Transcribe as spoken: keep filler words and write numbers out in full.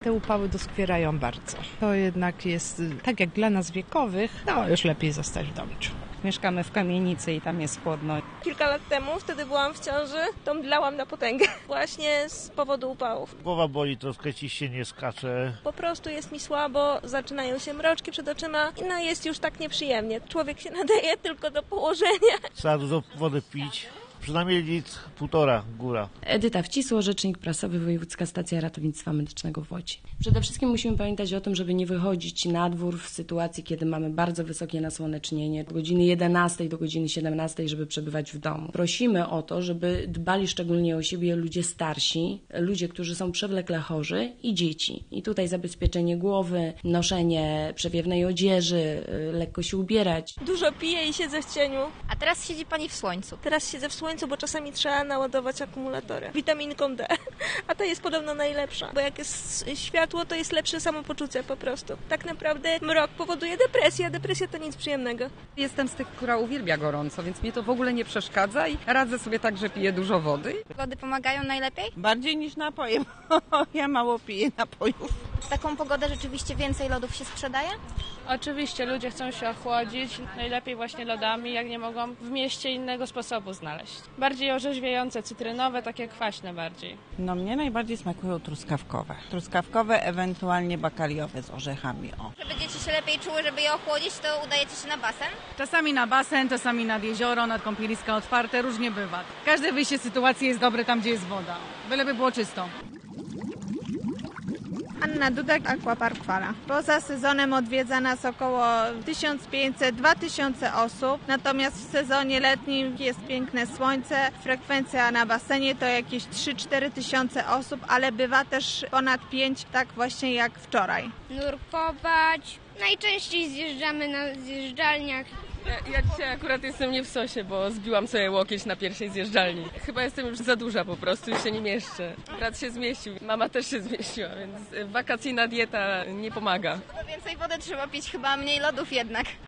Te upały doskwierają bardzo. To jednak jest, tak jak dla nas wiekowych, no już lepiej zostać w domu. Mieszkamy w kamienicy i tam jest chłodno. Kilka lat temu, wtedy byłam w ciąży, to mdlałam na potęgę. Właśnie z powodu upałów. Głowa boli, troszkę ciśnienie skacze. Po prostu jest mi słabo, zaczynają się mroczki przed oczyma i no jest już tak nieprzyjemnie. Człowiek się nadaje tylko do położenia. Trzeba dużo wody pić. Przynajmniej litr, półtora góra. Edyta Wcisło, rzecznik prasowy Wojewódzka Stacja Ratownictwa Medycznego w Łodzi. Przede wszystkim musimy pamiętać o tym, żeby nie wychodzić na dwór w sytuacji, kiedy mamy bardzo wysokie nasłonecznienie, od godziny jedenastej do godziny siedemnastej, żeby przebywać w domu. Prosimy o to, żeby dbali szczególnie o siebie ludzie starsi, ludzie, którzy są przewlekle chorzy i dzieci. I tutaj zabezpieczenie głowy, noszenie przewiewnej odzieży, lekko się ubierać. Dużo piję i siedzę w cieniu. A teraz siedzi Pani w słońcu. Teraz siedzę w słońcu, bo czasami trzeba naładować akumulatory witaminką D, a ta jest podobno najlepsza, bo jak jest światło, to jest lepsze samopoczucie po prostu. Tak naprawdę mrok powoduje depresję, a depresja to nic przyjemnego. Jestem z tych, która uwielbia gorąco, więc mnie to w ogóle nie przeszkadza i radzę sobie tak, że piję dużo wody. Lody pomagają najlepiej? Bardziej niż napoje, ja mało piję napojów. W taką pogodę rzeczywiście więcej lodów się sprzedaje? Oczywiście, ludzie chcą się ochłodzić, najlepiej właśnie lodami, jak nie mogą w mieście innego sposobu znaleźć. Bardziej orzeźwiające, cytrynowe, takie kwaśne bardziej. No mnie najbardziej smakują truskawkowe. Truskawkowe, ewentualnie bakaliowe z orzechami. O. Żeby dzieci się lepiej czuły, żeby je ochłodzić, to udajecie się na basen? Czasami na basen, czasami nad jezioro, nad kąpieliska otwarte, różnie bywa. Każde wyjście z sytuacji jest dobre tam, gdzie jest woda. Byleby było czysto. Anna Dudek, Aquapark Fala. Poza sezonem odwiedza nas około tysiąc pięćset do dwa tysiące osób, natomiast w sezonie letnim jest piękne słońce, frekwencja na basenie to jakieś trzy cztery tysiące osób, ale bywa też ponad pięć, tak właśnie jak wczoraj. Nurkować, najczęściej zjeżdżamy na zjeżdżalniach. Ja, ja dzisiaj akurat jestem nie w sosie, bo zbiłam sobie łokieć na pierwszej zjeżdżalni. Chyba jestem już za duża po prostu i się nie mieszczę. Brat się zmieścił, mama też się zmieściła, więc wakacyjna dieta nie pomaga. Więcej wody trzeba pić, chyba mniej lodów jednak.